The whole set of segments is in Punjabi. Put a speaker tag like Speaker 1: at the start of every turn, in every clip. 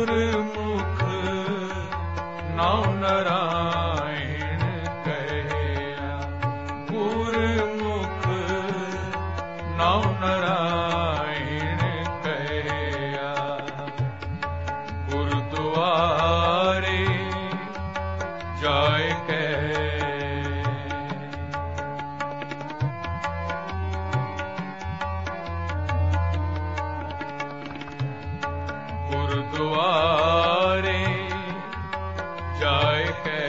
Speaker 1: गुरमुख नाम नारायण कहया, गुरमुख नाम नारायण कहया। गुरुद्वारे जाय कै, गुरुद्वारे जाय कै,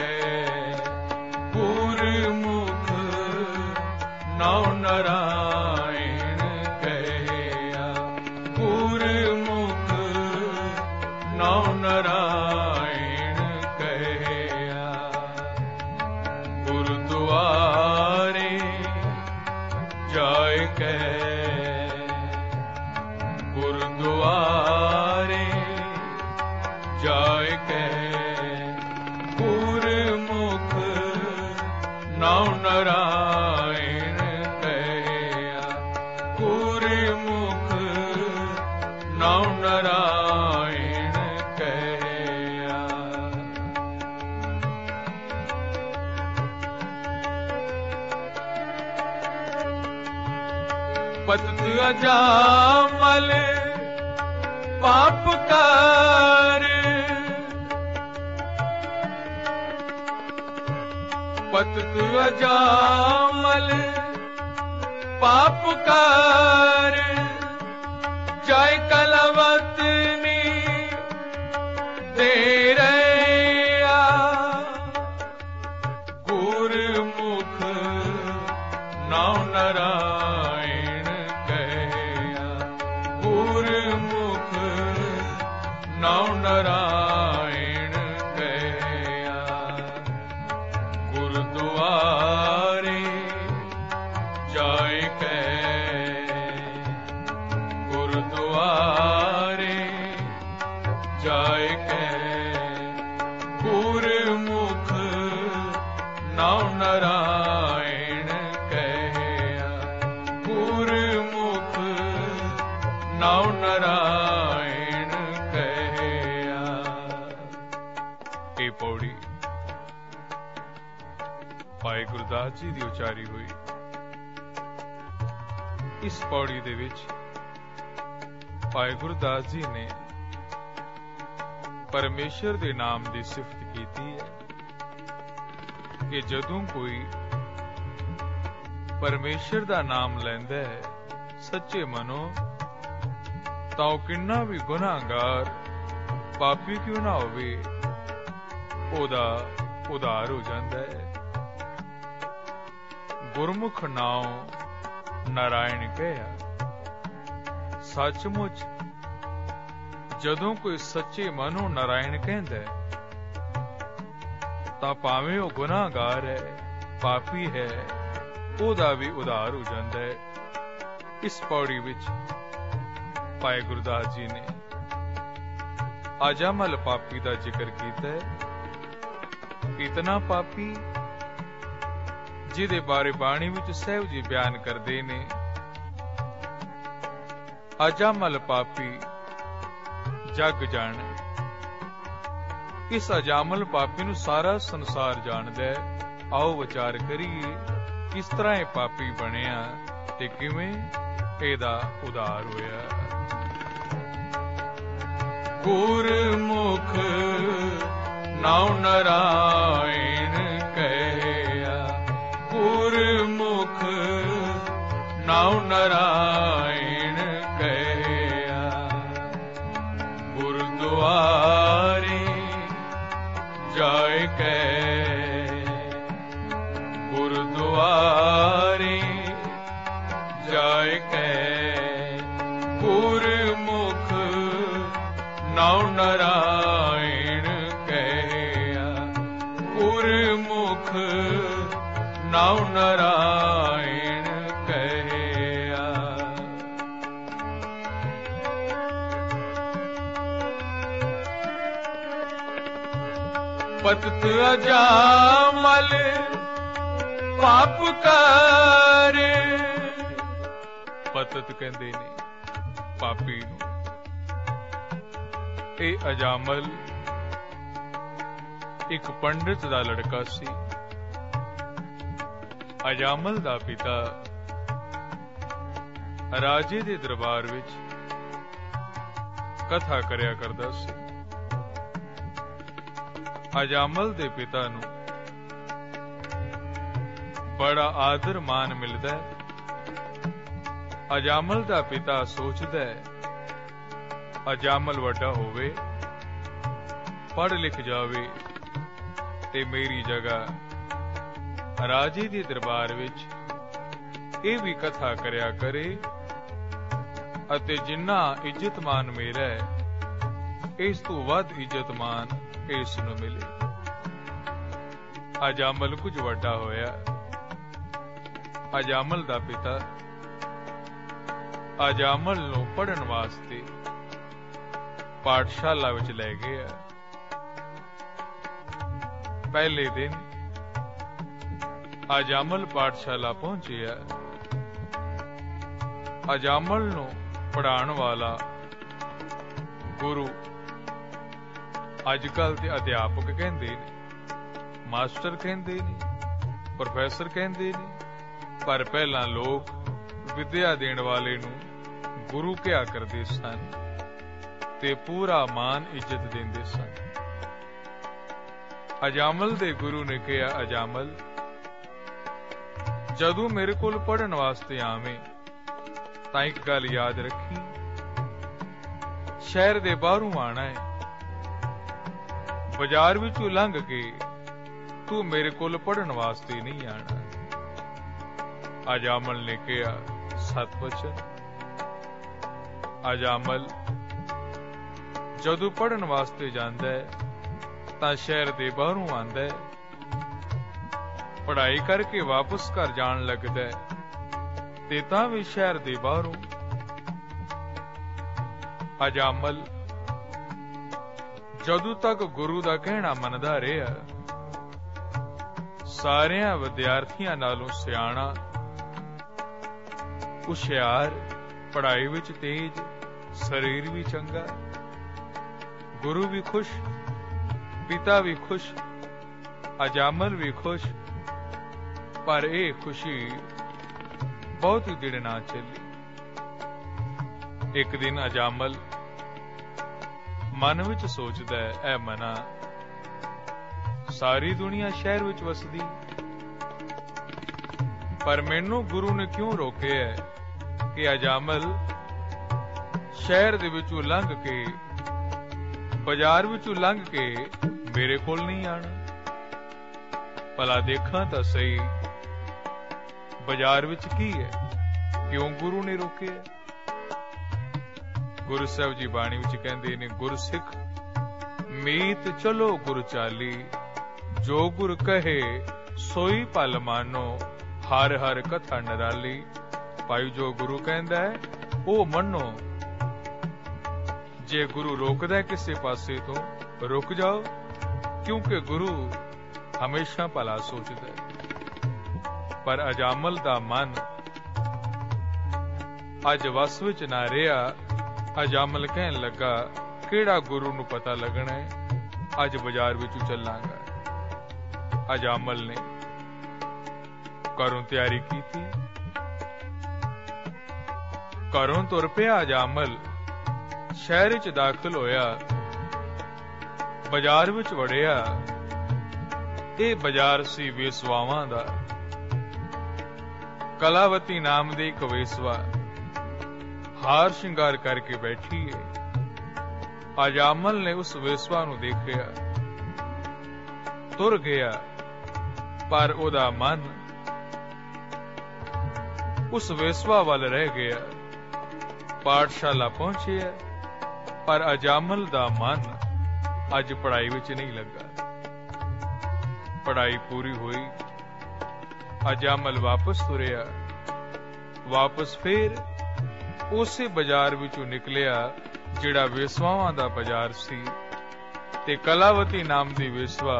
Speaker 1: गुरमुख नाम नारायण कहया, गुरमुख नाम नारायण कहया। गुरुद्वारे जाय कै, गुरुद्वारे जाय कै, गुरमुख नाम नारायण कहया, गुरमुख नाम नारायण कहया। पतित अजामल पाप कर, पतित अजामल पाप कर, जाय कलवत में दे रया। गुरमुख नाम नारायण कहया, गुरमुख नाम नारायण कहया। गुरुद्वारे जाय कै, गुरुद्वारे जाय कै, गुरमुख नाम नारायण कहया, गुरमुख नाम नारायण कहया। ਇਹ ਪੌੜੀ ਭਾਈ ਗੁਰਦਾਸ ਜੀ ਦੀ ਉਚਾਰੀ ਹੋਈ। ਇਸ ਪੌੜੀ ਦੇ ਵਿੱਚ ਭਾਈ ਗੁਰਦਾਸ ਜੀ ਨੇ ਪਰਮੇਸ਼ਰ ਦੇ ਨਾਮ ਦੀ ਸਿਫਤ ਕੀਤੀ ਹੈ ਕਿ ਜਦੋਂ ਕੋਈ ਪਰਮੇਸ਼ਰ ਦਾ ਨਾਮ ਲੈਂਦਾ ਹੈ ਸੱਚੇ ਮਨੋਂ ਤਾਂ ਉਹ ਕਿੰਨਾ ਵੀ ਗੁਨਾਹਗਾਰ ਪਾਪੀ ਕਿਉਂ ਨਾ ਹੋਵੇ ਉਹਦਾ ਉਧਾਰ ਹੋ ਜਾਂਦਾ ਹੈ। ਗੁਰਮੁਖ ਨਾਮ ਨਾਰਾਇਣ ਕਹਿਆ। ਸੱਚਮੁੱਚ ਜਦੋਂ ਕੋਈ ਸੱਚੇ ਮਨੋਂ ਨਾਰਾਇਣ ਕਹਿੰਦਾ ਤਾਂ ਭਾਵੇਂ ਉਹ ਗੁਨਾਹਗਾਰ ਹੈ ਪਾਪੀ ਹੈ ਉਹਦਾ ਵੀ ਉਧਾਰ ਹੋ ਜਾਂਦਾ ਹੈ। ਇਸ ਪੌੜੀ ਵਿੱਚ ਭਾਈ ਗੁਰਦਾਸ ਜੀ ਨੇ ਅਜਾਮਲ ਪਾਪੀ ਦਾ ਜ਼ਿਕਰ ਕੀਤਾ ਹੈ। ਇਤਨਾ ਪਾਪੀ ਜਿਹਦੇ ਬਾਰੇ ਬਾਣੀ ਵਿੱਚ ਸਾਹਿਬ ਜੀ ਬਿਆਨ ਕਰਦੇ ਨੇ, ਅਜਾਮਲ ਪਾਪੀ ਜਗ ਜਾਣੇ। ਇਸ ਅਜਾਮਲ ਪਾਪੀ ਨੂੰ ਸਾਰਾ ਸੰਸਾਰ ਜਾਣਦਾ ਹੈ। ਆਓ ਵਿਚਾਰ ਕਰੀਏ ਕਿਸ ਤਰ੍ਹਾਂ ਇਹ ਪਾਪੀ ਬਣਿਆ ਤੇ ਕਿਵੇਂ ਇਹਦਾ ਉਧਾਰ ਹੋਇਆ। ਗੁਰਮੁਖ ਨਾਮ ਨਾਰਾਇਣ ਕਹਿਆ, ਗੁਰਮੁਖ ਨਾਮ ਨਾਰਾਇਣ ਕਹਿਆ। ਗੁਰਦੁਆਰੇ ਜਾਇ ਕੈ, ਗੁਰਦੁਆਰੇ ਜਾਇ ਕੈ। ਗੁਰਮੁਖ ਨਾਮ ਨਾਰਾਇਣ ਕਹਿਆ, ਗੁਰਮੁਖ ਨਾਮ ਨਾਰਾਇਣ ਕਹਿਆ। ਪਤਿਤ ਅਜਾਮਲ ਪਾਪ ਕਰ। ਪਤਿਤ ਕਹਿੰਦੇ ਨੇ ਪਾਪੀ ਨੂੰ, ਇਹ ਅਜਾਮਲ ਇੱਕ ਪੰਡਿਤ ਦਾ ਲੜਕਾ ਸੀ। ਅਜਾਮਲ ਦਾ ਪਿਤਾ ਰਾਜੇ ਦੇ ਦਰਬਾਰ ਵਿੱਚ ਕਥਾ ਕਰਿਆ ਕਰਦਾ ਸੀ। ਅਜਾਮਲ ਦੇ ਪਿਤਾ ਨੂੰ ਬੜਾ ਆਦਰ ਮਾਨ ਮਿਲਦਾ ਹੈ। ਅਜਾਮਲ ਦਾ ਪਿਤਾ ਸੋਚਦਾ ਹੈ ਅਜਾਮਲ ਵੱਡਾ ਹੋਵੇ, ਪੜ੍ਹ ਲਿਖ ਜਾਵੇ ਤੇ ਮੇਰੀ ਜਗ੍ਹਾ ਰਾਜੇ ਦੇ ਦਰਬਾਰ ਵਿੱਚ ਇਹ ਵੀ ਕਥਾ ਕਰਿਆ ਕਰੇ ਅਤੇ ਜਿੰਨਾ ਇੱਜ਼ਤ ਮਾਨ ਮੇਰਾ ਹੈ ਇਸ ਤੋਂ ਵੱਧ ਇੱਜ਼ਤ ਮਾਨ ਇਸ ਨੂੰ ਮਿਲੇ। ਅਜਾਮਲ ਕੁਝ ਵੱਡਾ ਹੋਇਆ। ਅਜਾਮਲ ਦਾ ਪਿਤਾ ਅਜਾਮਲ ਨੂੰ ਪੜ੍ਹਨ ਵਾਸਤੇ ਪਾਠਸ਼ਾਲਾ ਵਿੱਚ ਲੈ ਗਿਆ। ਪਹਿਲੇ ਦਿਨ ਅਜਾਮਲ ਪਾਠਸ਼ਾਲਾ ਪਹੁੰਚਿਆ। ਅਜਾਮਲ ਨੂੰ ਪੜ੍ਹਾਉਣ ਵਾਲਾ ਗੁਰੂ, ਅੱਜ ਕੱਲ ਦੇ ਅਧਿਆਪਕ ਕਹਿੰਦੇ ਨੇ, ਮਾਸਟਰ ਕਹਿੰਦੇ ਨੇ, ਪ੍ਰੋਫੈਸਰ ਕਹਿੰਦੇ ਨੇ, ਪਰ ਪਹਿਲਾਂ ਲੋਕ ਵਿਦਿਆ ਦੇਣ ਵਾਲੇ ਨੂੰ ਗੁਰੂ ਕਿਹਾ ਕਰਦੇ ਸਨ ਤੇ ਪੂਰਾ ਮਾਨ ਇੱਜ਼ਤ ਦਿੰਦੇ ਸਨ। ਅਜਾਮਲ ਦੇ ਗੁਰੂ ਨੇ ਕਿਹਾ, ਅਜਾਮਲ ਜਦੋਂ ਮੇਰੇ ਕੋਲ ਪੜ੍ਹਨ ਵਾਸਤੇ ਆਵੇਂ ਤਾਂ ਇੱਕ ਗੱਲ ਯਾਦ ਰੱਖੀ, ਸ਼ਹਿਰ ਦੇ ਬਾਹਰੋਂ ਆਣਾ ਹੈ। ਬਾਜ਼ਾਰ ਵਿੱਚੋਂ ਲੰਘ ਕੇ ਤੂੰ ਮੇਰੇ ਕੋਲ ਪੜ੍ਹਨ ਵਾਸਤੇ ਨਹੀਂ ਆਣਾ। ਅਜਾਮਲ ਨੇ ਕਿਹਾ, ਸਤ ਵਚਨ। ਅਜਾਮਲ ਜਦੋਂ ਪੜ੍ਹਨ ਵਾਸਤੇ ਜਾਂਦਾ ਹੈ ਤਾਂ ਸ਼ਹਿਰ ਦੇ ਬਾਹਰੋਂ ਆਂਦਾ ਹੈ, ਪੜ੍ਹਾਈ ਕਰਕੇ ਵਾਪਸ ਘਰ ਜਾਣ ਲੱਗਦਾ ਹੈ ਤੇ ਤਾਂ ਵੀ ਸ਼ਹਿਰ ਦੇ ਬਾਹਰੋਂ। ਅਜਾਮਲ ਜਦੋਂ ਤੱਕ ਗੁਰੂ ਦਾ ਕਹਿਣਾ ਮੰਨਦਾ ਰਿਹਾ, ਸਾਰਿਆਂ ਵਿਦਿਆਰਥੀਆਂ ਨਾਲੋਂ ਸਿਆਣਾ, ਹੁਸ਼ਿਆਰ, ਪੜ੍ਹਾਈ ਵਿੱਚ ਤੇਜ਼, ਸਰੀਰ ਵੀ ਚੰਗਾ, ਗੁਰੂ ਵੀ ਖੁਸ਼, ਪਿਤਾ ਵੀ ਖੁਸ਼, ਅਜਾਮਲ ਵੀ ਖੁਸ਼। ਪਰ ਇਹ ਖੁਸ਼ੀ ਬਹੁਤ ਹੀ ਦਿਨ ਨਾ ਚੱਲੀ। ਇੱਕ ਦਿਨ ਅਜਾਮਲ ਮਨ ਵਿੱਚ ਸੋਚਦਾ ਹੈ, ਐ ਮਨਾ, ਸਾਰੀ ਦੁਨੀਆ ਸ਼ਹਿਰ ਵਿੱਚ ਵਸਦੀ, ਪਰ ਮੈਨੂੰ ਗੁਰੂ ਨੇ ਕਿਉਂ ਰੋਕਿਆ ਹੈ ਕਿ ਅਜਾਮਲ ਸ਼ਹਿਰ ਦੇ ਵਿੱਚੋਂ ਲੰਘ ਕੇ, ਬਾਜ਼ਾਰ ਵਿੱਚੋਂ ਲੰਘ ਕੇ ਮੇਰੇ ਕੋਲ ਨਹੀਂ ਆਣਾ। ਭਲਾ ਦੇਖਾਂ ਤਾਂ ਸਹੀ ਬਾਜ਼ਾਰ ਵਿੱਚ ਕੀ ਹੈ, ਕਿਉਂ ਗੁਰੂ ਨੇ ਰੋਕਿਆ। ਗੁਰੂ ਸਾਹਿਬ ਜੀ ਬਾਣੀ ਵਿੱਚ ਕਹਿੰਦੇ ਨੇ, ਗੁਰਸਿੱਖ ਮੀਤ ਚਲੋ ਗੁਰ ਚਾਲੀ, ਜੋ ਗੁਰ ਕਹੇ ਸੋਈ ਭਲ ਮਾਨੋ, ਹਰ ਹਰ ਕਥਾ ਨਿਰਾਲੀ। ਭਾਈ ਜੋ ਗੁਰੂ ਕਹਿੰਦਾ ਹੈ ਉਹ ਮੰਨੋ। ਜੇ ਗੁਰੂ ਰੋਕਦਾ ਕਿਸੇ ਪਾਸੇ ਤੋਂ ਰੁਕ ਜਾਓ, ਕਿਉਂਕਿ ਗੁਰੂ ਹਮੇਸ਼ਾ ਭਲਾ ਸੋਚਦਾ ਹੈ। ਪਰ ਅਜਾਮਲ ਦਾ ਮਨ ਅੱਜ ਵਸ ਵਿੱਚ ਨਾ ਰਿਹਾ। ਅਜਾਮਲ ਕਹਿਣ ਲੱਗਾ, ਕਿਹੜਾ ਗੁਰੂ ਨੂੰ ਪਤਾ ਲੱਗਣਾ ਹੈ, ਅੱਜ ਬਾਜ਼ਾਰ ਵਿੱਚੋਂ ਚੱਲਾਂਗਾ। ਅਜਾਮਲ ਨੇ ਘਰੋਂ ਤਿਆਰੀ ਕੀਤੀ, ਘਰੋਂ ਤੁਰ ਪਿਆ। ਅਜਾਮਲ ਸ਼ਹਿਰ ਵਿੱਚ ਦਾਖਲ ਹੋਇਆ, ਬਾਜ਼ਾਰ ਵਿੱਚ ਵੜਿਆ। ਇਹ ਬਾਜ਼ਾਰ ਸੀ ਵੇਸਵਾਵਾਂ ਦਾ। ਕਲਾਵਤੀ ਨਾਮ ਦੀ ਇੱਕ ਵੇਸਵਾ ਹਾਰ ਸ਼ਿੰਗਾਰ ਕਰਕੇ ਬੈਠੀ ਹੈ। ਅਜਾਮਲ ਨੇ ਉਸ ਵੇਸਵਾ ਨੂੰ ਦੇਖਿਆ, ਤੁਰ ਗਿਆ, ਪਰ ਉਹਦਾ ਮਨ ਉਸ ਵੇਸਵਾ ਵੱਲ ਰਹਿ ਗਿਆ। ਪਾਠਸ਼ਾਲਾ ਪਹੁੰਚਿਆ, ਪਰ ਅਜਾਮਲ ਦਾ ਮਨ ਅੱਜ ਪੜ੍ਹਾਈ ਵਿੱਚ ਨਹੀਂ ਲੱਗਾ। ਪੜ੍ਹਾਈ ਪੂਰੀ ਹੋਈ, ਅਜਾਮਲ ਵਾਪਸ ਤੁਰਿਆ। ਵਾਪਸ ਫੇਰ ਉਸੇ ਬਾਜ਼ਾਰ ਵਿੱਚੋਂ ਨਿਕਲਿਆ ਜਿਹੜਾ ਵੇਸਵਾਵਾਂ ਦਾ ਬਾਜ਼ਾਰ ਸੀ, ਤੇ ਕਲਾਵਤੀ ਨਾਮ ਦੀ ਵੇਸਵਾ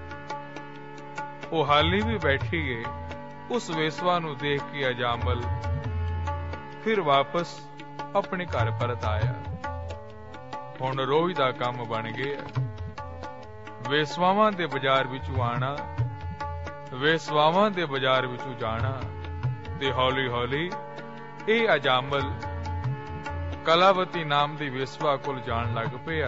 Speaker 1: ਉਹ ਹਾਲੀ ਵੀ ਬੈਠੀ ਏ। ਉਸ ਵੇਸਵਾ ਨੂੰ ਦੇਖ ਕੇ ਅਜਾਮਲ ਫਿਰ ਵਾਪਸ ਆਪਣੇ ਘਰ ਪਰਤ ਆਇਆ। ਹੁਣ ਰੋਜ਼ ਦਾ ਕੰਮ ਬਣ ਗਿਆ। ਵੇਸਵਾਵਾਂ ਦੇ ਬਾਜ਼ਾਰ ਵਿੱਚੋਂ ਆਣਾ, ਵੇਸਵਾਵਾਂ ਦੇ ਬਾਜ਼ਾਰ ਵਿੱਚੋਂ ਜਾਣਾ, ਤੇ ਹੌਲੀ ਹੌਲੀ ਇਹ ਅਜਾਮਲ ਕਲਾਵਤੀ ਨਾਮ ਦੀ ਵੇਸਵਾ ਕੋਲ ਜਾਣ ਲੱਗ ਪਿਆ।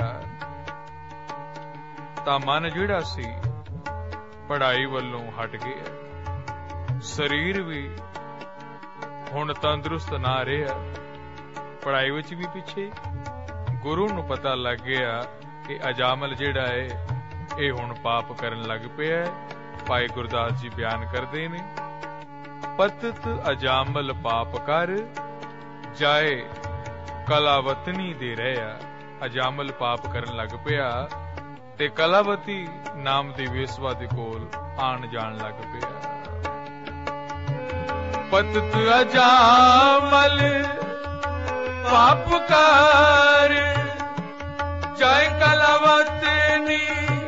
Speaker 1: ਤਾਂ ਮਨ ਜਿਹੜਾ ਸੀ ਪੜ੍ਹਾਈ ਵੱਲੋਂ ਹਟ ਗਿਆ। ਸਰੀਰ ਵੀ ਹੁਣ ਤੰਦਰੁਸਤ ਨਾ ਰਿਹਾ, ਪੜ੍ਹਾਈ ਵਿੱਚ ਵੀ ਪਿੱਛੇ। ਗੁਰੂ ਨੂੰ ਪਤਾ ਲੱਗ ਗਿਆ ਕਿ ਅਜਾਮਲ ਜਿਹੜਾ ਹੈ ਇਹ ਹੁਣ ਪਾਪ ਕਰਨ ਲੱਗ ਪਿਆ। ਭਾਈ ਗੁਰਦਾਸ ਜੀ ਬਿਆਨ ਕਰਦੇ ਨੇ, ਪਤਤ ਅਜਾਮਲ ਪਾਪ ਕਰ ਜਾਏ ਕਲਾਵਤਨੀ ਦੇ ਰਹਿਆ। ਅਜਾਮਲ ਪਾਪ ਕਰਨ ਲੱਗ ਪਿਆ ਤੇ ਕਲਾਵਤੀ ਨਾਮ ਦੀ ਵੇਸਵਾ ਦੇ ਕੋਲ ਆਣ ਜਾਣ ਲੱਗ ਪਿਆ। ਪਤਤ ਅਜਾਮਲ ਪਾਪ ਕਰ ਜਾਏ ਕਲਾਵਤਨੀ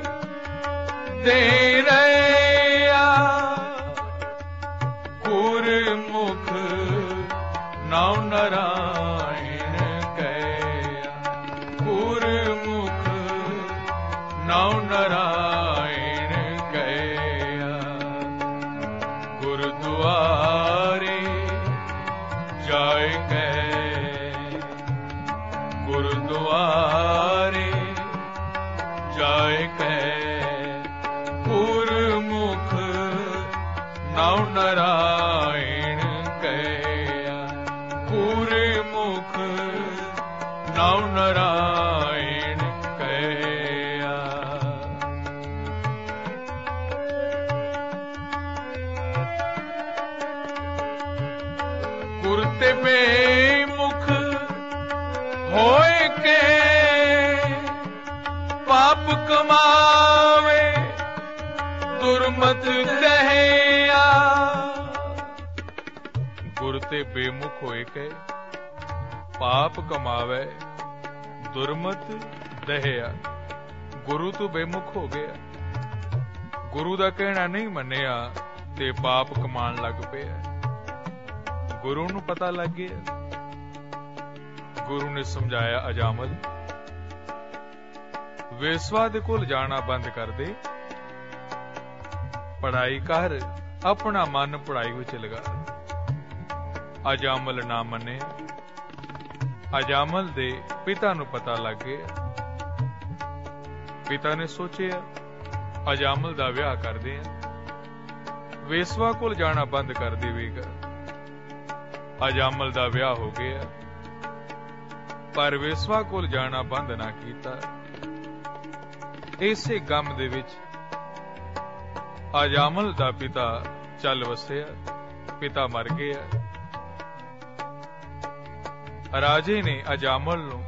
Speaker 1: ਦੇ ਰਹਿਆ। ਗੁਰਮੁਖ ਨਾਮ ਨਰਾਇਣ ਕਹਿਆ। ਗੁਰਮੁਖ ਨਾਮ ਨਰਾਇਣ ਕਹਿਆ। ਗੁਰਦੁਆਰੇ ਜਾਏ ਕਹਿ। ਗੁਰਦੁਆਰੇ ਜਾਏ ਕਹਿ। ਗੁਰਮੁਖ ਨਾਮ ਨਰਾਇਣ ਕਹਿਆ। ਗੁਰਮੁਖ ਨਾਮ ਨਰਾਇਣ ਕਹਿਆ। ਗੁਰ ਤੇ ਬੇਮੁਖ ਹੋਏ ਕੇ ਪਾਪ ਕਮਾਵੇ ਦੁਰਮਤ ਦਹਿਆ। ਗੁਰ ਤੇ ਬੇਮੁਖ ਹੋਏ ਕੇ ਪਾਪ ਕਮਾਵੇ ਦੁਰਮਤ ਦਹਿਆ। ਗੁਰੂ ਤੋਂ ਬੇਮੁਖ ਹੋ ਗਿਆ, ਗੁਰੂ ਦਾ ਕਹਿਣਾ ਨਹੀਂ ਮੰਨਿਆ ਤੇ ਪਾਪ ਕਮਾਉਣ ਲੱਗ ਪਿਆ। ਗੁਰੂ ਨੂੰ ਪਤਾ ਲੱਗ ਗਿਆ। ਗੁਰੂ ਨੇ ਸਮਝਾਇਆ, ਅਜਾਮਲ ਵੇਸਵਾ ਦੇ ਕੋਲ ਜਾਣਾ ਬੰਦ ਕਰ ਦੇ, ਪੜ੍ਹਾਈ ਕਰ, ਆਪਣਾ ਮਨ ਪੜ੍ਹਾਈ ਵਿੱਚ ਲਗਾ। ਅਜਾਮਲ ਨਾ ਮੰਨਿਆ। ਅਜਾਮਲ ਦੇ ਪਿਤਾ ਨੂੰ ਪਤਾ ਲੱਗ ਗਿਆ। ਪਿਤਾ ਨੇ ਸੋਚਿਆ ਅਜਾਮਲ ਦਾ ਵਿਆਹ ਕਰਦੇ ਆ, ਵੇਸਵਾ ਕੋਲ ਜਾਣਾ ਬੰਦ ਕਰ ਦੇਵੇਗਾ। ਅਜਾਮਲ ਦਾ ਵਿਆਹ ਹੋ ਗਿਆ, ਪਰ ਵੇਸਵਾ ਕੋਲ ਜਾਣਾ ਬੰਦ ਨਾ ਕੀਤਾ। ਇਸੇ ਗਮ ਦੇ ਵਿੱਚ ਅਜਾਮਲ ਦਾ ਪਿਤਾ ਚੱਲ ਵਸਿਆ। ਪਿਤਾ ਮਰ ਗਿਆ। ਰਾਜੇ ਨੇ ਅਜਾਮਲ ਨੂੰ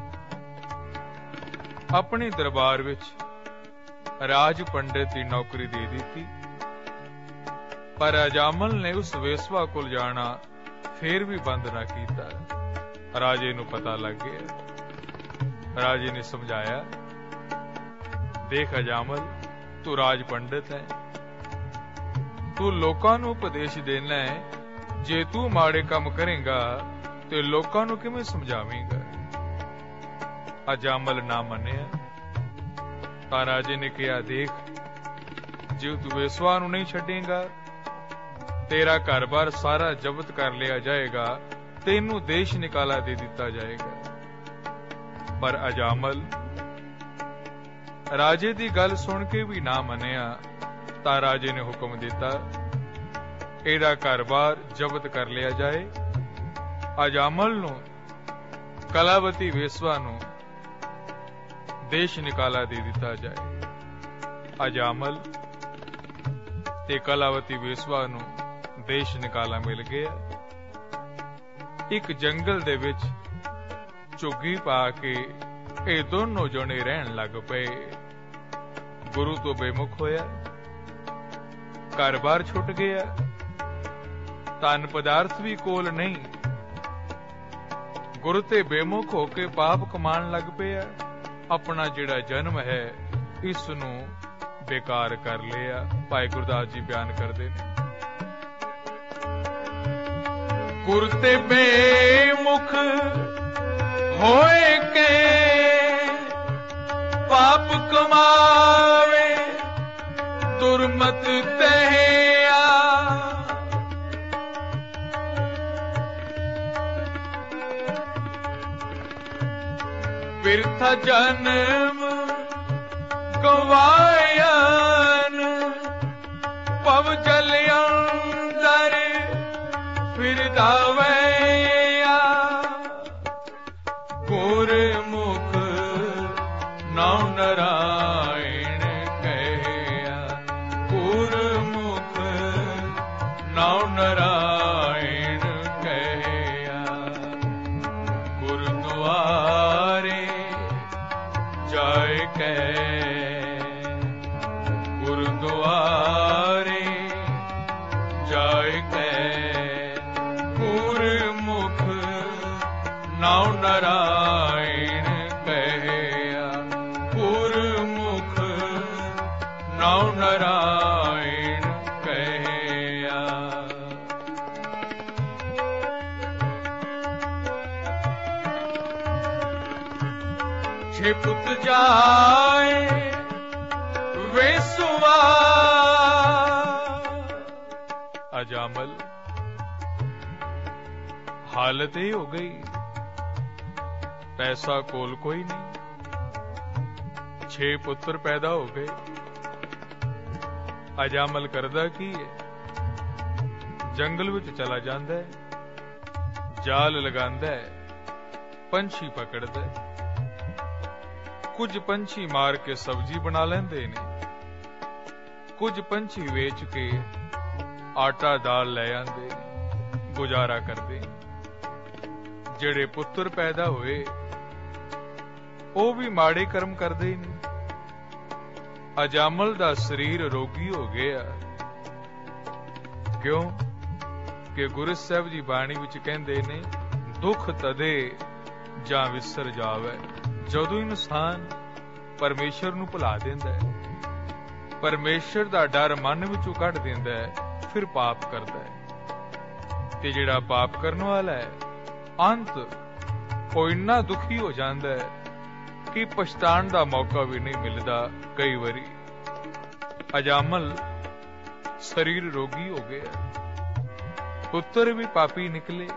Speaker 1: ਆਪਣੇ ਦਰਬਾਰ ਵਿੱਚ ਰਾਜ ਪੰਡਿਤ ਦੀ ਨੌਕਰੀ ਦੇ ਦਿੱਤੀ, ਪਰ ਅਜਾਮਲ ਨੇ ਉਸ ਵੇਸਵਾ ਕੋਲ ਜਾਣਾ ਫੇਰ ਵੀ ਬੰਦ ਨਾ ਕੀਤਾ। ਰਾਜੇ ਨੂੰ ਪਤਾ ਲੱਗ ਗਿਆ। ਰਾਜੇ ਨੇ ਸਮਝਾਇਆ, ਦੇਖ ਅਜਾਮਲ, ਤੂੰ ਰਾਜ ਪੰਡਿਤ ਹੈ, ਤੂੰ ਲੋਕਾਂ ਨੂੰ ਉਪਦੇਸ਼ ਦੇਣਾ ਹੈ। ਜੇ ਤੂੰ ਮਾੜੇ ਕੰਮ ਕਰੇਗਾ ਤੇ ਲੋਕਾਂ ਨੂੰ ਕਿਵੇਂ ਸਮਝਾਵੇਂਗਾ? ਅਜਾਮਲ ਨਾ ਮੰਨਿਆ। ਤਾਂ ਰਾਜੇ ਨੇ ਕਿਹਾ, ਦੇਖ, ਜੇ ਤੂੰ ਵੇਸਵਾ ਨੂੰ ਨਹੀਂ ਛੱਡੇਗਾ, ਤੇਰਾ ਘਰ-ਬਾਰ ਸਾਰਾ ਜ਼ਬਤ ਕਰ ਲਿਆ ਜਾਏਗਾ, ਤੈਨੂੰ ਦੇਸ਼ ਨਿਕਾਲਾ ਦੇ ਦਿੱਤਾ ਜਾਏਗਾ। ਪਰ ਅਜਾਮਲ ਰਾਜੇ ਦੀ ਗੱਲ ਸੁਣ ਕੇ ਵੀ ਨਾ ਮੰਨਿਆ। ਤਾਂ ਰਾਜੇ ਨੇ ਹੁਕਮ ਦਿੱਤਾ, ਇਹਦਾ ਘਰ-ਬਾਰ ਜ਼ਬਤ ਕਰ ਲਿਆ ਜਾਏ। ਅਜਾਮਲ ਨੂੰ, ਕਲਾਵਤੀ ਵੇਸਵਾ ਨੂੰ ਦੇਸ਼ ਨਿਕਾਲਾ ਦੇ ਦਿੱਤਾ ਜਾਏ। ਅਜਾਮਲ ਤੇ ਕਲਾਵਤੀ ਵੇਸਵਾ ਨੂੰ ਦੇਸ਼ ਨਿਕਾਲਾ ਮਿਲ ਗਿਆ। ਇੱਕ ਜੰਗਲ ਦੇ ਵਿੱਚ ਝੁੱਗੀ ਪਾ ਕੇ ਇਹ ਦੋਨੋਂ ਜਣੇ ਰਹਿਣ ਲੱਗ ਪਏ। ਗੁਰੂ ਤੋਂ ਬੇਮੁਖ ਹੋਇਆ, ਘਰ-ਬਾਰ ਛੁੱਟ ਗਿਆ, ਧਨ ਪਦਾਰਥ ਵੀ ਕੋਲ ਨਹੀਂ। ਗੁਰੂ ਤੇ ਬੇਮੁਖ ਹੋ ਕੇ ਪਾਪ ਕਮਾਉਣ ਲੱਗ ਪਿਆ। ਆਪਣਾ ਜਿਹੜਾ ਜਨਮ ਹੈ ਇਸ ਨੂੰ ਬੇਕਾਰ ਕਰ ਲਿਆ। ਭਾਈ ਗੁਰਦਾਸ ਜੀ ਬਿਆਨ ਕਰਦੇ ਨੇ, ਗੁਰ ਤੇ ਬੇਮੁਖ ਹੋਏ ਕੇ ਪਾਪ ਕਮਾਵੇ ਦੁਰਮਤ ਤਹਿਆ, ਬਿਰਥਾ ਜਨਮ ਗਵਾਇਨ, ਪਵ ਜਲ ਅੰਦਰ ਫਿਰਦਾ ਵੈਆ, ਗੁਰਮੁਖ ਨਾਮ ਨਰਾਇਣ ਕਹਿਆ, ਗੁਰਮੁਖ ਨਾਮ ਨਰਾਇਣ ਕਹਿਆ, ਗੁਰਦੁਆਰੇ ਜਾਇ ਕੈ, ਗੁਰਦੁਆਰੇ ਜਾਇ ਕੈ, ਗੁਰਮੁਖ ਨਾਮ ਨਰਾਇਣ ਕਹਿਆ, ਗੁਰਮੁਖ ਨਾਮ ਨਰਾਇਣ ਕਹਿਆ। ਛੇ ਪੁੱਤ ਜਾਏ ਵੇਸੁਆ, ਅਜਾਮਲ ਹਾਲਤ ਇਹ ਹੋ ਗਈ, ਪੈਸਾ ਕੋਲ ਕੋਈ ਨਹੀਂ, 6 ਪੁੱਤਰ ਪੈਦਾ ਹੋ ਗਏ। ਅਜਾਮਲ ਕਰਦਾ ਕੀ ਹੈ? ਜੰਗਲ ਵਿੱਚ ਚਲਾ ਜਾਂਦਾ ਹੈ, ਜਾਲ ਲਗਾਉਂਦਾ ਹੈ, ਪੰਛੀ ਪਕੜਦਾ ਹੈ। ਕੁਝ ਪੰਛੀ ਮਾਰ ਕੇ ਸਬਜ਼ੀ ਬਣਾ ਲੈਂਦੇ ਨੇ, ਕੁਝ ਪੰਛੀ ਵੇਚ ਕੇ ਆਟਾ ਦਾਲ ਲੈ ਆਉਂਦੇ ਨੇ, ਗੁਜ਼ਾਰਾ ਕਰਦੇ ਨੇ। ਜਿਹੜੇ ਪੁੱਤਰ ਪੈਦਾ ਹੋਏ ਉਹ ਵੀ ਮਾੜੇ ਕਰਮ ਕਰਦੇ ਹੀ ਨਹੀਂ। ਅਜਾਮਲ ਦਾ ਸਰੀਰ ਰੋਗੀ ਹੋ ਗਿਆ। ਕਿਉਂ? ਕਿ ਗੁਰੂ ਸਾਹਿਬ ਜੀ ਬਾਣੀ ਵਿੱਚ ਕਹਿੰਦੇ ਨੇ, ਦੁੱਖ ਤਦੇ ਜਾਂ ਵਿਸਰ ਜਾਵੇ, ਜਦੋਂ ਇਨਸਾਨ ਪਰਮੇਸ਼ਰ ਨੂੰ ਭੁਲਾ ਦਿੰਦਾ ਹੈ, ਪਰਮੇਸ਼ਰ ਦਾ ਡਰ ਮਨ ਵਿੱਚੋਂ ਕੱਢ ਦਿੰਦਾ ਹੈ, ਫਿਰ ਪਾਪ ਕਰਦਾ ਹੈ। ਤੇ ਜਿਹੜਾ ਪਾਪ ਕਰਨ ਵਾਲਾ ਹੈ, ਅੰਤ ਉਹ ਇੰਨਾ ਦੁਖੀ ਹੋ ਜਾਂਦਾ ਹੈ ਕਿ ਪਛਤਾਣ ਦਾ ਮੌਕਾ ਵੀ ਨਹੀਂ ਮਿਲਦਾ। ਕਈ ਵਾਰੀ ਅਜਾਮਲ ਸਰੀਰ ਰੋਗੀ ਹੋ ਗਿਆ, ਪੁੱਤਰ ਵੀ ਪਾਪੀ ਨਿਕਲੇ।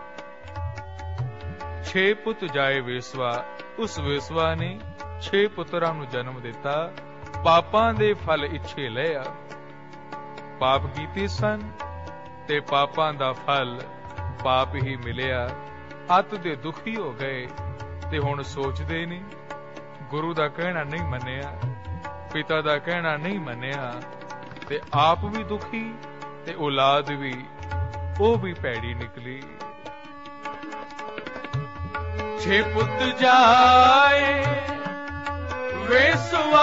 Speaker 1: 6 ਪੁੱਤ ਜਾਏ ਵੇਸਵਾ, ਉਸ ਵੇਸਵਾ ਨੇ 6 ਪੁੱਤਰਾਂ ਨੂੰ ਜਨਮ ਦਿੱਤਾ। ਪਾਪਾਂ ਦੇ ਫਲ ਇੱਛੇ ਲਿਆ, ਪਾਪ ਕੀਤੇ ਸਨ ਤੇ ਪਾਪਾਂ ਦਾ ਫਲ ਪਾਪ ਹੀ ਮਿਲਿਆ। ਅੱਤ ਦੇ ਦੁਖੀ ਹੋ ਗਏ ਤੇ ਹੁਣ ਸੋਚਦੇ ਨੇ, ਗੁਰੂ ਦਾ ਕਹਿਣਾ ਨਹੀਂ ਮੰਨਿਆ, ਪਿਤਾ ਦਾ ਕਹਿਣਾ ਨਹੀਂ ਮੰਨਿਆ, ਤੇ ਆਪ ਵੀ ਦੁਖੀ ਤੇ ਔਲਾਦ ਵੀ, ਉਹ ਵੀ ਭੈੜੀ ਨਿਕਲੀ। 6 ਪੁੱਤ ਜਾਏ ਵੇਸਵਾ,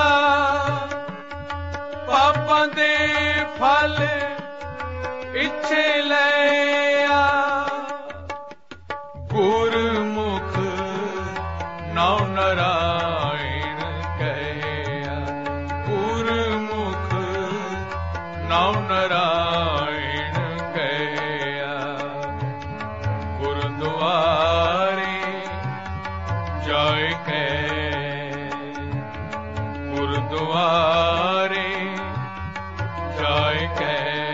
Speaker 1: ਪਾਪਾਂ ਦੇ ਫਲ ਇੱਛੇ ਲਿਆ, ਗੁਰਮੁਖ ਨਾਮ ਨਰਾਇਣ ਕਹਿਆ, ਗੁਰਮੁਖ ਨਾਮ ਨਰਾਇਣ ਕਹਿਆ, ਗੁਰਦੁਆਰੇ ਜਾਇ ਕੈ, ਗੁਰਦੁਆਰੇ ਜਾਇ ਕੈ,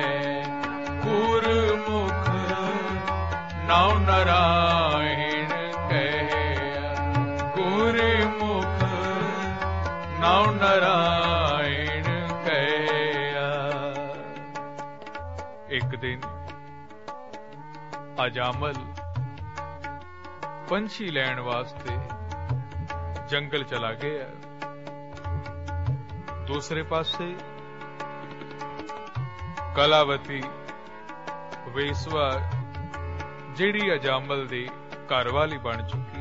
Speaker 1: ਗੁਰਮੁਖ ਨਾਮ ਨਰਾਇਣ ਕਹਿਆ, ਗੁਰਮੁਖ ਨਾਮ ਨਰਾਇਣ ਕਹਿਆ। ਇੱਕ ਦਿਨ ਅਜਾਮਲ ਪੰਛੀ ਲੈਣ ਵਾਸਤੇ ਜੰਗਲ ਚਲਾ ਗਿਆ। ਦੂਸਰੇ ਪਾਸੇ ਕਲਾਵਤੀ ਵੇਸਵਾ, ਜਿਹੜੀ ਅਜਾਮਲ ਦੀ ਘਰ ਵਾਲੀ ਬਣ ਚੁੱਕੀ,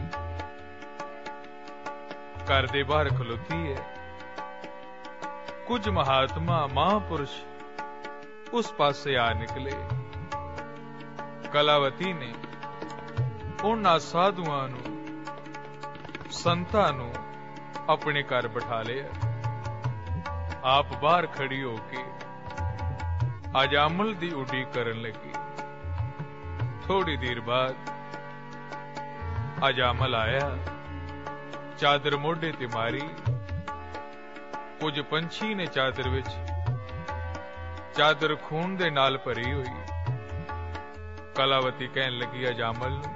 Speaker 1: ਘਰ ਦੇ ਬਾਹਰ ਖਲੋਤੀ ਹੈ। ਕੁਝ ਮਹਾਤਮਾ ਮਹਾਂਪੁਰਸ਼ ਉਸ ਪਾਸੇ ਆ ਨਿਕਲੇ। ਕਲਾਵਤੀ ਨੇ ਉਹਨਾਂ ਸਾਧੂਆਂ ਨੂੰ, ਸੰਤਾਂ ਨੂੰ ਆਪਣੇ ਘਰ ਬਿਠਾ ਲਿਆ। ਆਪ ਬਾਹਰ ਖੜੀ ਹੋ ਕੇ ਅਜਾਮਲ ਦੀ ਉਡੀਕ ਕਰਨ ਲੱਗੀ। ਥੋੜੀ ਦੇਰ ਬਾਅਦ ਅਜਾਮਲ ਆਇਆ, ਚਾਦਰ ਮੋਢੇ ਤੇ ਮਾਰੀ, ਕੁਝ ਪੰਛੀ ਨੇ ਚਾਦਰ ਵਿੱਚ, ਚਾਦਰ ਖੂਨ ਦੇ ਨਾਲ ਭਰੀ ਹੋਈ। ਕਲਾਵਤੀ ਕਹਿਣ ਲੱਗੀ ਅਜਾਮਲ ਨੂੰ,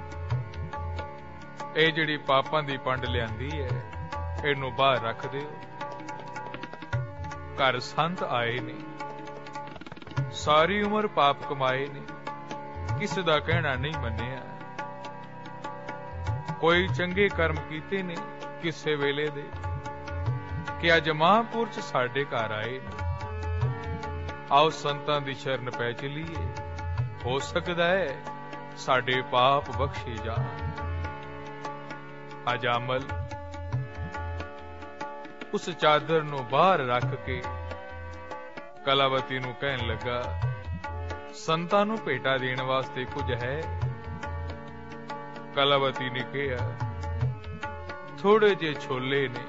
Speaker 1: ਇਹ ਜਿਹੜੀ ਪਾਪਾਂ ਦੀ ਪੰਡ ਲਿਆਂਦੀ ਹੈ, ਇਹਨੂੰ ਬਾਹਰ ਰੱਖ ਦਿਓ। ਘਰ ਸੰਤ ਆਏ ਨੇ, ਸਾਰੀ ਉਮਰ ਪਾਪ ਕਮਾਏ ਨੇ, ਕਿਸੇ ਦਾ ਕਹਿਣਾ ਨਹੀਂ ਮੰਨਿਆ। ਕੋਈ ਚੰਗੇ ਕਰਮ ਕੀਤੇ ਨੇ ਕਿਸੇ ਵੇਲੇ ਦੇ, ਕਿ ਅੱਜ ਮਹਾਂਪੁਰਸ਼ ਸਾਡੇ ਘਰ ਆਏ ਨੇ। ਆਓ ਸੰਤਾਂ ਦੀ ਸ਼ਰਨ ਪੈ ਚਲੀਏ, ਹੋ ਸਕਦਾ ਹੈ ਸਾਡੇ ਪਾਪ ਬਖਸ਼ੇ ਜਾਣ। ਅਜਾਮਲ ਉਸ ਚਾਦਰ ਨੂੰ ਬਾਹਰ ਰੱਖ ਕੇ ਕਲਾਵਤੀ ਨੂੰ ਕਹਿਣ ਲੱਗਾ, ਸੰਤਾਂ ਨੂੰ ਭੇਟਾ ਦੇਣ ਵਾਸਤੇ ਕੁਝ ਹੈ? ਕਲਾਵਤੀ ਨੇ ਕਿਹਾ, ਥੋੜੇ ਜਿਹੇ ਛੋਲੇ ਨੇ।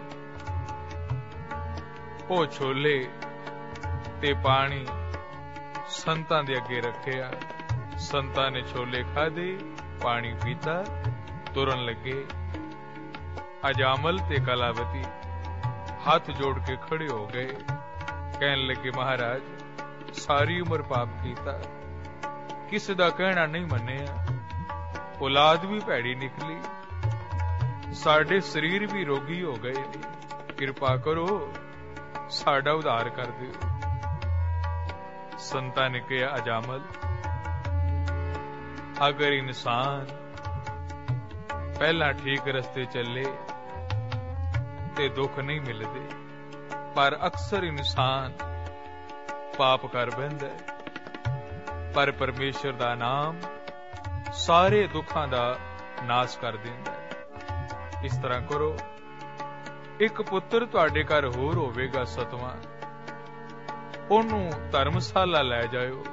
Speaker 1: ਉਹ ਛੋਲੇ ਤੇ ਪਾਣੀ ਸੰਤਾਂ ਦੇ ਅੱਗੇ ਰੱਖਿਆ। ਸੰਤਾਂ ਨੇ ਛੋਲੇ ਖਾਧੇ, ਪਾਣੀ ਪੀਤਾ, ਤੁਰਨ ਲੱਗੇ। ਅਜਾਮਲ ਤੇ ਕਲਾਵਤੀ ਹੱਥ ਜੋੜ ਕੇ ਖੜੇ ਹੋ ਗਏ, ਕਹਿਣ ਲੱਗੇ, ਮਹਾਰਾਜ, ਸਾਰੀ ਉਮਰ ਪਾਪ ਕੀਤਾ, ਕਿਸੇ ਦਾ ਕਹਿਣਾ ਨਹੀਂ ਮੰਨਿਆ, ਔਲਾਦ ਵੀ ਭੈੜੀ ਨਿਕਲੀ, ਸਾਡੇ ਸਰੀਰ ਵੀ ਰੋਗੀ ਹੋ ਗਏ ਨੇ, ਕਿਰਪਾ ਕਰੋ ਸਾਡਾ ਉਧਾਰ ਕਰ ਦਿਓ। ਸੰਤਾਂ ਨੇ ਕਿਹਾ, ਅਜਾਮਲ, ਅਗਰ ਇਨਸਾਨ ਪਹਿਲਾਂ ਠੀਕ ਰਸਤੇ ਚੱਲੇ ਤੇ ਦੁੱਖ ਨਹੀਂ ਮਿਲਦੇ, ਪਰ ਅਕਸਰ ਇਨਸਾਨ ਪਾਪ ਕਰ ਬਹਿੰਦਾ ਹੈ। ਪਰ ਪਰਮੇਸ਼ਰ ਦਾ ਨਾਮ ਸਾਰੇ ਦੁੱਖਾਂ ਦਾ ਨਾਸ਼ ਕਰ ਦਿੰਦਾ ਹੈ। ਇਸ ਤਰ੍ਹਾਂ ਕਰੋ, ਇੱਕ ਪੁੱਤਰ ਤੁਹਾਡੇ ਘਰ ਹੋਰ ਹੋਵੇਗਾ, 7ਵਾਂ, ਉਹਨੂੰ ਧਰਮਸ਼ਾਲਾ ਲੈ ਜਾਇਓ।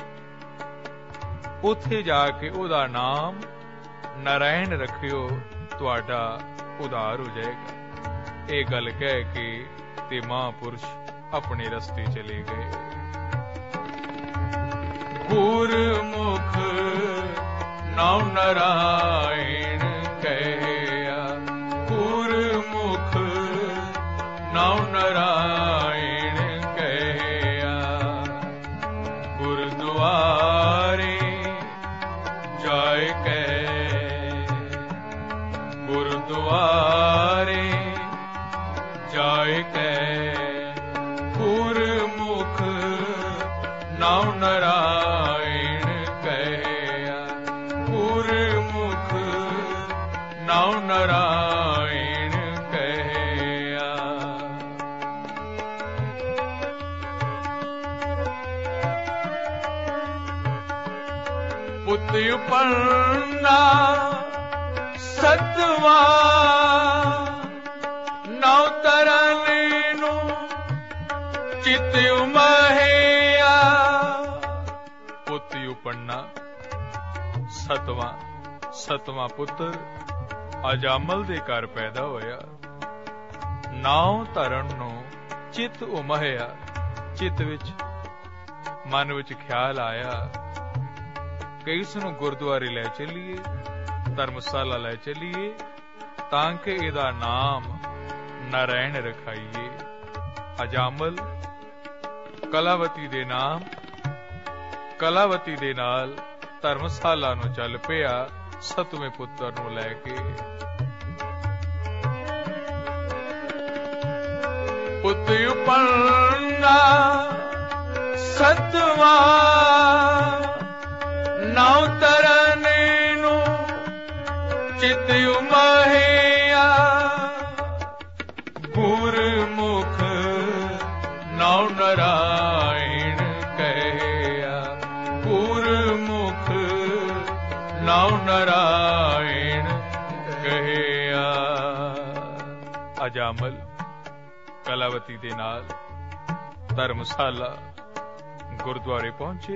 Speaker 1: ਉੱਥੇ ਜਾ ਕੇ ਉਹਦਾ ਨਾਮ ਨਾਰਾਇਣ ਰੱਖਿਓ, ਤੁਹਾਡਾ ਉਧਾਰ ਹੋ ਜਾਏਗਾ। ਇਹ ਗੱਲ ਕਹਿ ਕੇ ਤੇ ਮਹਾਂਪੁਰਸ਼ ਆਪਣੇ ਰਸਤੇ ਚਲੇ ਗਏ। ਗੁਰਮੁਖ ਨਾਮ ਨਾਰਾਇਣ ਕਹਿਆ, ਗੁਰਮੁਖ ਨਾਮ ਨਾਰਾਇਣ ਕਹਿਆ, ਗੁਰਦੁਆਰੇ ਜਾਇ ਕੈ, ਗੁਰਦੁਆਰੇ ਜਾਇ ਕੈ, ਗੁਰਮੁਖ ਨਾਮ ਨਾਰਾਇਣ ਕਹਿਆ, ਗੁਰਮੁਖ ਨਾਮ ਨਾਰਾਇਣ ਕਹਿਆ। ਪੁੱਤ ਉਪੰਨਾ 7ਵਾਂ, ਨੌ ਤਰਨ ਨੂੰ ਚਿਤ ਉਮਹਿਆ। ਪੁੱਤ ਉਪੰਨਾ 7ਵਾਂ ਪੁੱਤਰ ਅਜਾਮਲ ਦੇ ਘਰ ਪੈਦਾ ਹੋਇਆ। ਨੌ ਧਰਨ ਨੂੰ ਚਿਤ ਉਮਹਿਆ, ਚਿਤ ਵਿੱਚ, ਮਨ ਵਿੱਚ ਖਿਆਲ ਆਇਆ ਕਿ ਇਸ ਨੂੰ ਗੁਰਦੁਆਰੇ ਲੈ ਚੱਲੀਏ, ਧਰਮਸ਼ਾਲਾ ਲੈ ਚੱਲੀਏ, ਤਾਂ ਕਿ ਇਹਦਾ ਨਾਮ ਨਾਰਾਇਣ ਰਖਾਈਏ। ਅਜਾਮਲ ਕਲਾਵਤੀ ਦੇ ਨਾਲ ਧਰਮਸ਼ਾਲਾ ਨੂੰ ਚੱਲ ਪਿਆ, 7ਵੇਂ ਪੁੱਤਰ ਨੂੰ ਲੈ ਕੇ। ਪੁੱਤ ਉਪੰਨਾ 7ਵਾਂ, ਨੌ ਤਰਨ ਨੂੰ ਚਿਤ ਉਮਹਿਆ। ਗੁਰਮੁਖ ਨਾਮ ਨਾਰਾਇਣ ਕਹਿਆ, ਗੁਰਮੁਖ ਨਾਮ ਨਾਰਾਇਣ ਕਹਿਆ। ਅਜਾਮਲ ਕਲਾਵਤੀ ਦੇ ਨਾਲ ਧਰਮਸ਼ਾਲਾ ਗੁਰਦੁਆਰੇ ਪਹੁੰਚੇ।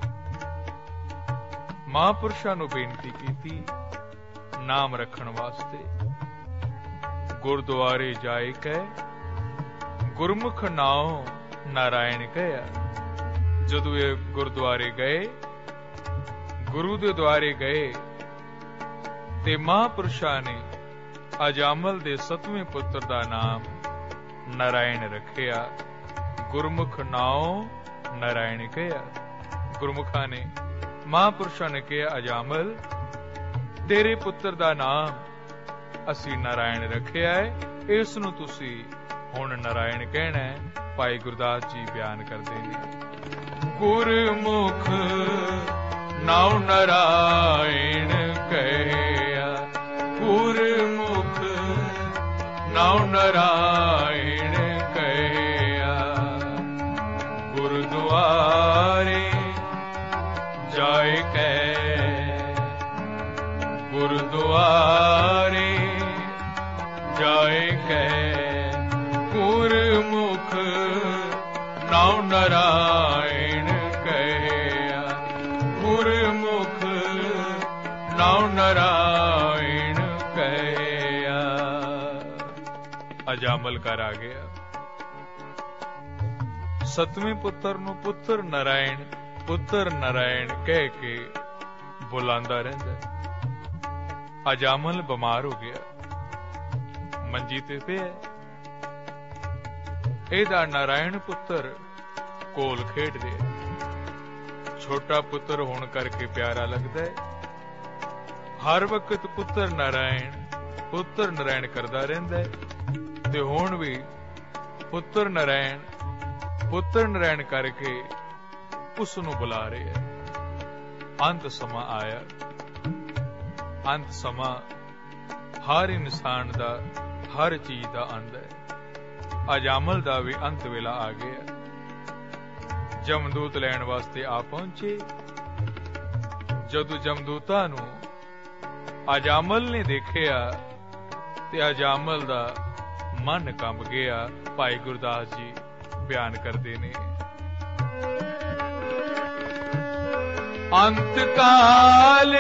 Speaker 1: ਮਹਾਂਪੁਰਸ਼ਾਂ ਨੂੰ ਬੇਨਤੀ ਕੀਤੀ ਨਾਮ ਰੱਖਣ ਵਾਸਤੇ। ਗੁਰਦੁਆਰੇ ਜਾਇ ਕੈ, ਗੁਰਮੁਖ ਨਾਉ ਨਾਰਾਇਣ ਕਹਿਆ। ਜਦੋਂ ਇਹ ਗੁਰਦੁਆਰੇ ਗਏ, ਗੁਰੂ ਦੇ ਦੁਆਰੇ ਗਏ, ਤੇ ਮਹਾਂਪੁਰਸ਼ਾਂ ਨੇ ਅਜਾਮਲ ਦੇ 7ਵੇਂ ਪੁੱਤਰ ਦਾ ਨਾਮ नारायण रखिया, गुरमुख नाओ नारायण कहिया। गुरमुखा ने महापुरुषां ने कहा, अजामल तेरे पुत्र दा नाम असी नारायण रखिया है, इस नूं तुसी हुण नारायण कहना है। भाई गुरदास जी बयान करते हैं, गुरमुख नाउ नारायण कहिया, गुरमुख नाउ नारायण कहिया। गुरुद्वारे जाय कै, गुरुद्वारे जाय कै, गुरमुख नाउ नारायण कहिया, गुरमुख नाउ नारायण कहिया। अजामल कर आ गया। सतवें पुत्र नूं पुत्र नारायण कह के बुलांदा रहिंदा। अजामल बीमार हो गया, मंजी ते पिया। ਇਹਦਾ ਨਾਰਾਇਣ ਪੁੱਤਰ ਕੋਲ ਖੇਡਦੇ, ਛੋਟਾ ਪੁੱਤਰ ਹੋਣ ਕਰਕੇ ਪਿਆਰਾ ਲੱਗਦਾ ਹੈ। ਹਰ ਵਕਤ ਪੁੱਤਰ ਨਾਰਾਇਣ ਕਰਦਾ ਰਹਿੰਦਾ ਹੈ। ਤੇ ਹੁਣ ਵੀ ਪੁੱਤਰ ਨਾਰਾਇਣ ਕਰਕੇ ਉਸ ਨੂੰ ਬੁਲਾ ਰਿਹਾ। ਅੰਤ ਸਮਾਂ ਆਇਆ। ਅੰਤ ਸਮਾਂ ਹਰ ਇਨਸਾਨ ਦਾ, ਹਰ ਚੀਜ਼ ਦਾ ਅੰਤ ਹੈ। अजामल दा भी अंत वेला आ गया। जमदूत लैण वास्ते आ पहुंचे। जदों जमदूतां नूं अजामल ने देखिया ते अजामल दा मन कंब गया। भाई गुरदास जी बयान करते ने, अंत काल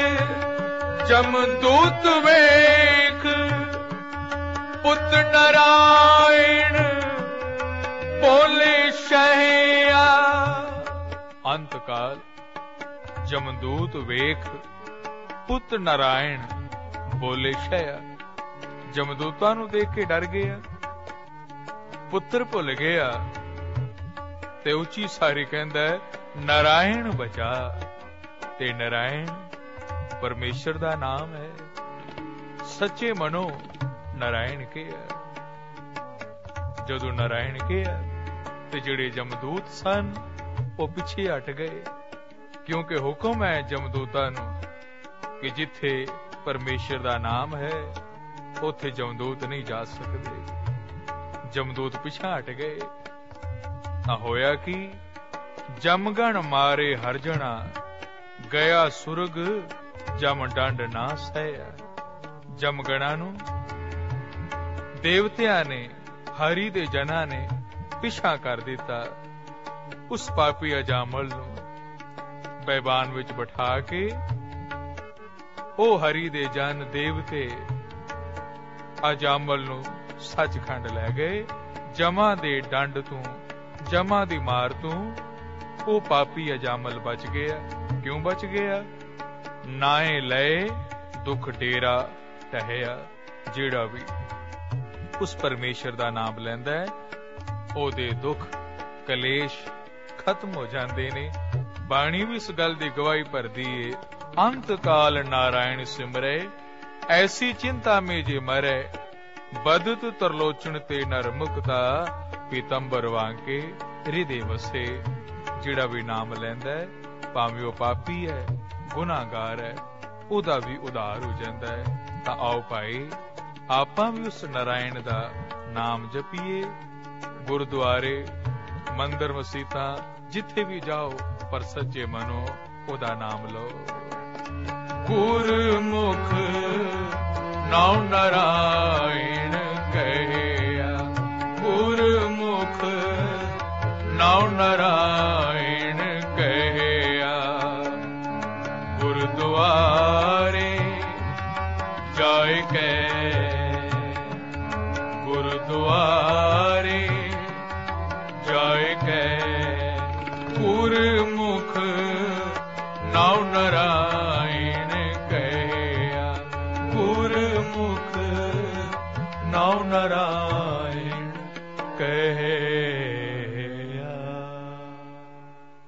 Speaker 1: जमदूत वेख पुत नारायण बोले शहया। अंत काल जमदूत वेख पुत नारायण बोले शहया। जमदूतां नूं देख के डर गया, पुत्र भुल गया ते उची सारी कहंदा है नारायण बचा। ते नारायण परमेश्वर दा नाम है। सच्चे मनो नारायण किया। जदों नारायण किया ते जिहड़े जमदूत सन वो पिछे हट गए, क्योंकि हुक्म है जमदूतां नूं कि जिथे परमेश्वर दा नाम है उथे जमदूत नहीं जा सकते। जमदूत पिछा हट गए। ना होया कि जमगण मारे हरजना, गया सुरग जम डंड ना सहया। जमगणा नूं देवतियां ने, हरि दे जना ने पिछा कर दिता। उस पापी अजामल नूं बैबान विच बिठा के ओ हरि दे जन देवते अजामल नूं सचखंड लै गए। जमा दे डंड तों, जमा दी मार तों ओ पापी अजामल बच गया। क्यों बच गया? नाए लए दुख डेरा टहया। जेड़ा भी उस परमेश्वर दा नाम लैंदा है ओदे दुख कलेश खत्म हो जाते ने। बाणी भी इस गल दी गवाही भरदी है, अंत काल नारायण सिमरे, ऐसी चिंता में जे मरे, बदत तरलोचन ते नर मुक्ता, पीतंबर वांके हृदय वसे। जिहड़ा भी नाम लैंदा है भावें वो पापी है, गुनाहगार है, ओदा भी उधार हो जाता है। तां आओ भाई आपां भी उस नारायण दा नाम जपीए। गुरुद्वारे, मंदिर, मसीतां जिथे भी जाओ पर सच्चे मनो ओदा नाम लो। गुरमुख नाउ नारायण कहिया, गुरमुख नाउ नारायण कहिया। गुरुद्वारे जाय कै, गुरुद्वारे जाय कै, गुरमुख नाउ नारायण कहिया, गुरमुख नाउ नारायण ਕਹੇ